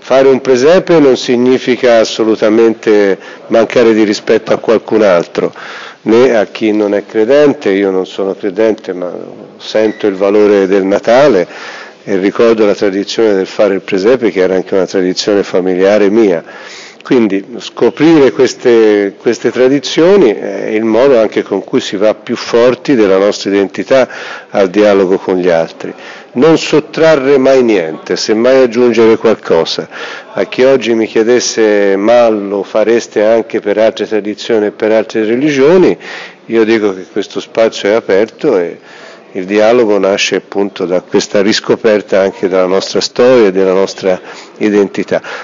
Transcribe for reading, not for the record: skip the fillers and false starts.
Fare un presepe non significa assolutamente mancare di rispetto a qualcun altro, né a chi non è credente. Io non sono credente, ma sento il valore del Natale e ricordo la tradizione del fare il presepe, che era anche una tradizione familiare mia. Quindi scoprire queste tradizioni è il modo anche con cui si va più forti della nostra identità al dialogo con gli altri. Non sottrarre mai niente, semmai aggiungere qualcosa. A chi oggi mi chiedesse: ma lo fareste anche per altre tradizioni e per altre religioni? Io dico che questo spazio è aperto e il dialogo nasce appunto da questa riscoperta anche della nostra storia e della nostra identità.